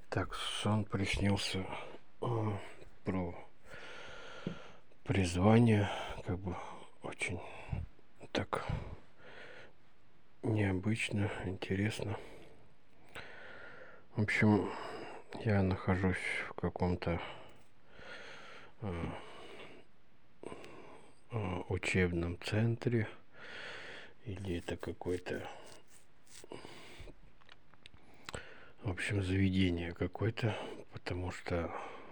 Так, сон приснился про призвание, как бы очень так необычно, интересно. В общем, я нахожусь в каком-то учебном центре, или это какой-то, в общем, заведение какое-то, потому что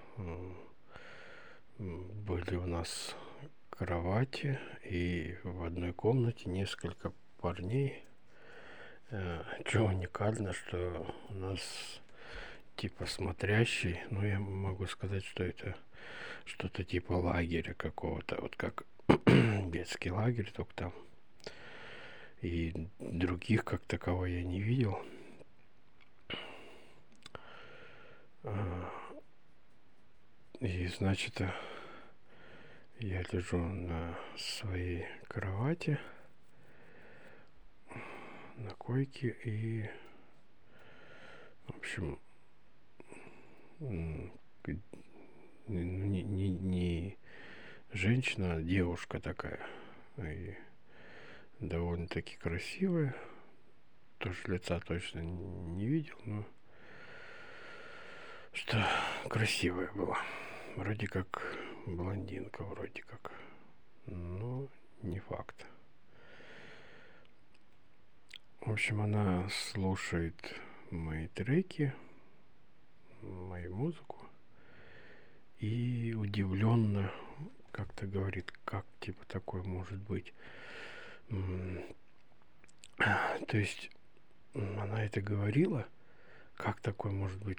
были у нас кровати, и в одной комнате несколько парней. Что уникально, что у нас типа смотрящий, ну я могу сказать, что это что-то типа лагеря какого-то, вот как детский лагерь, только там. И других как такового я не видел. И значит, я лежу на своей кровати, на койке, и, в общем, не женщина, а девушка такая. И довольно-таки красивая. Тоже лица точно не видел, но что красивая была. Вроде как блондинка, вроде как. Но не факт. В общем, она слушает мои треки, мою музыку, и удивленно как-то говорит, как типа такое может быть. То есть она это говорила, как такое может быть,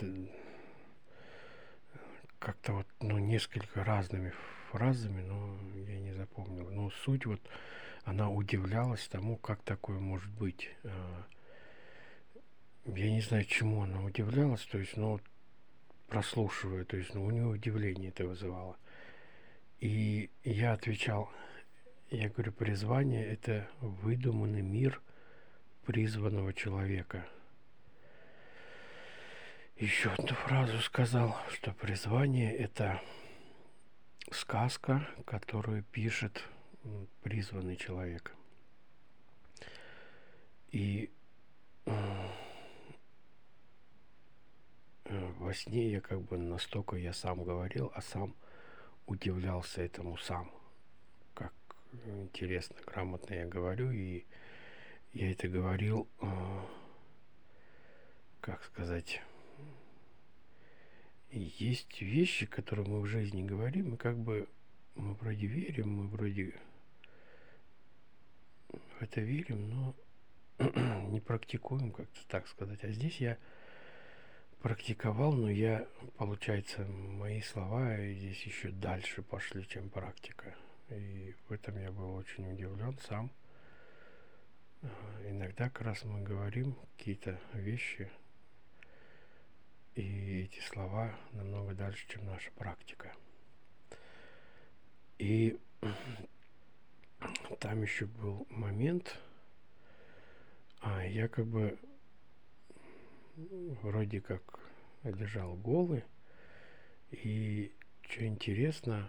как-то вот, ну, несколько разными фразами, но я не запомнил. Но суть вот, она удивлялась тому, как такое может быть. Я не знаю, чему она удивлялась, то есть, ну, прослушивая, то есть, ну, у нее удивление это вызывало. И я отвечал, я говорю, призвание – это выдуманный мир призванного человека. Еще одну фразу сказал, что призвание – это сказка, которую пишет призванный человек. И во сне я как бы настолько я сам говорил, а сам удивлялся этому сам. Как интересно, грамотно я говорю, и я это говорил, как сказать, есть вещи, которые мы в жизни говорим, и как бы мы вроде верим, мы вроде в это верим, но не практикуем, как-то так сказать. А здесь я практиковал, но я, получается, мои слова здесь еще дальше пошли, чем практика. И в этом я был очень удивлен сам. Иногда как раз мы говорим какие-то вещи, и эти слова намного дальше, чем наша практика. И там еще был момент, я как бы вроде как лежал голый, и что интересно,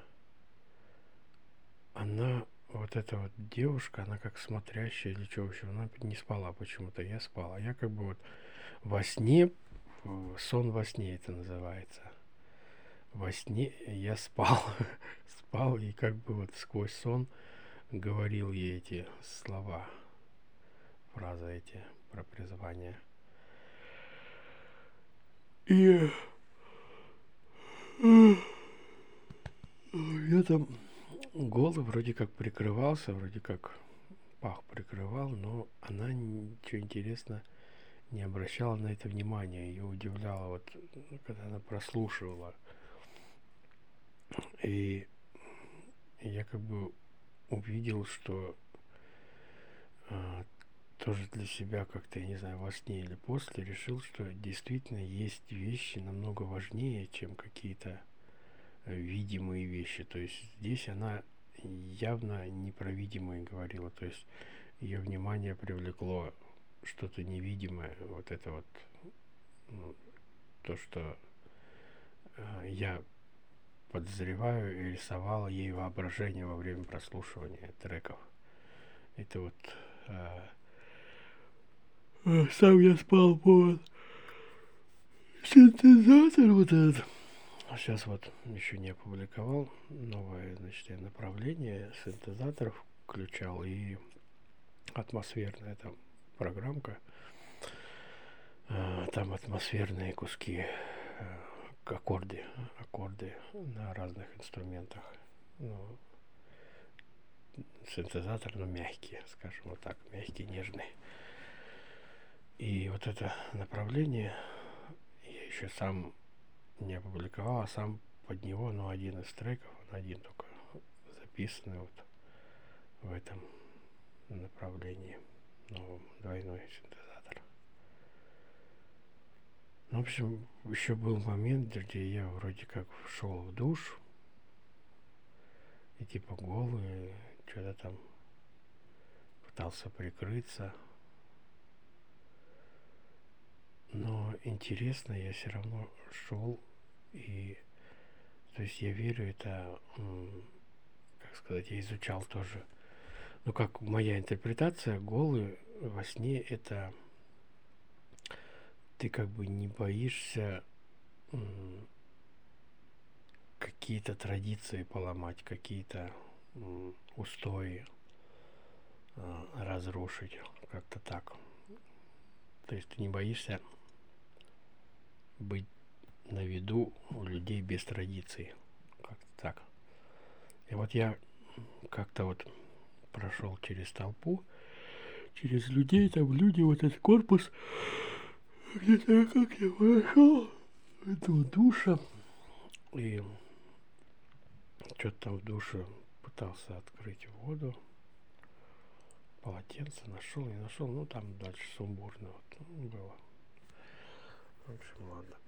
она, вот эта вот девушка, она как смотрящая или что, в общем, она не спала почему-то, я спал. А я как бы вот во сне, сон во сне это называется. Во сне я спал, спал, и как бы вот сквозь сон говорил ей эти слова, фразы эти про призвание. И я там голый вроде как прикрывался, вроде как пах прикрывал, но она, ничего интересно, не обращала на это внимания. Ее удивляло, вот, когда она прослушивала. И я как бы увидел, что тоже для себя как-то, я не знаю, во сне или после, решил, что действительно есть вещи намного важнее, чем какие-то видимые вещи. То есть здесь она явно не про видимое говорила, то есть ее внимание привлекло что-то невидимое, вот это вот, ну, то, что я подозреваю и рисовал ей воображение во время прослушивания треков. Это вот сам я спал под синтезатор вот этот. Сейчас вот еще не опубликовал новое, значит, я направление синтезаторов включал, и атмосферная там программка. Там атмосферные куски, аккорды на разных инструментах. Ну, синтезатор, но мягкие, скажем вот так, мягкий, нежный. И вот это направление я еще сам не опубликовал, а сам под него, ну, один из треков, он один только записанный вот в этом направлении, новом, двойной синтезатор. Ну, в общем, еще был момент, где я вроде как шел в душ, и типа голый, что-то там пытался прикрыться. Но интересно, я все равно шел, и, то есть я верю, это, как сказать, я изучал тоже. Ну, как моя интерпретация, голый во сне это ты как бы не боишься какие-то традиции поломать, какие-то устои разрушить, как-то так. То есть ты не боишься быть на виду у людей без традиций, как-то так. И вот я как-то вот прошел через толпу, через людей, там люди, вот этот корпус, где-то как я прошел этого душа, и что-то там в душе пытался открыть воду, полотенце нашел, не нашел, ну там дальше сумбурно вот было. В общем, ладно.